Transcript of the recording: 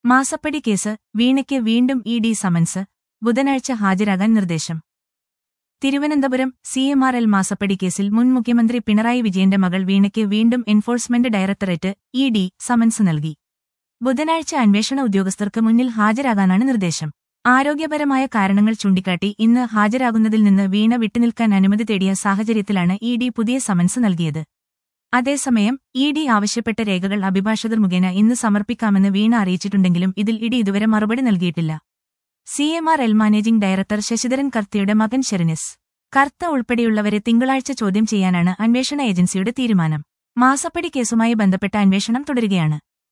മാസപ്പടി കേസ് വീണയ്ക്ക് വീണ്ടും ED. Summons ബുധനാഴ്ച ഹാജരാകാൻ നിർദ്ദേശം. തിരുവനന്തപുരം CMRL മാസപ്പടി കേസിൽ മുൻ മുഖ്യമന്ത്രി പിണറായി വിജയന്റെ മകൾ വീണയ്ക്ക് വീണ്ടും എൻഫോഴ്സ്മെന്റ് ഡയറക്ടറേറ്റ് ഇ.ഡി. സമൻസ് നൽകി. ബുധനാഴ്ച അന്വേഷണ ഉദ്യോഗസ്ഥർക്ക് മുന്നിൽ ഹാജരാകാനാണ് നിർദ്ദേശം. ആരോഗ്യപരമായ കാരണങ്ങൾ ചൂണ്ടിക്കാട്ടി ഇന്ന് ഹാജരാകുന്നതിൽ നിന്ന് വീണ വിട്ടുനിൽക്കാൻ അനുമതി തേടിയ സാഹചര്യത്തിലാണ് ഇ.ഡി. പുതിയ സമൻസ് നൽകിയത്. അതേസമയം ഇ.ഡി. ആവശ്യപ്പെട്ട രേഖകൾ അഭിഭാഷകർ മുഖേന ഇന്ന് സമർപ്പിക്കാമെന്ന് വീണ അറിയിച്ചിട്ടുണ്ടെങ്കിലും ഇതിൽ ഇഡി ഇതുവരെ മറുപടി നൽകിയിട്ടില്ല. CMRL മാനേജിംഗ് ഡയറക്ടർ ശശിധരൻ കർത്തയുടെ മകൻ ഷെറിനിസ് കർത്ത ഉൾപ്പെടെയുള്ളവരെ തിങ്കളാഴ്ച ചോദ്യം ചെയ്യാനാണ് അന്വേഷണ ഏജൻസിയുടെ തീരുമാനം. മാസപ്പടി കേസുമായി ബന്ധപ്പെട്ട അന്വേഷണം തുടരുകയാണ്.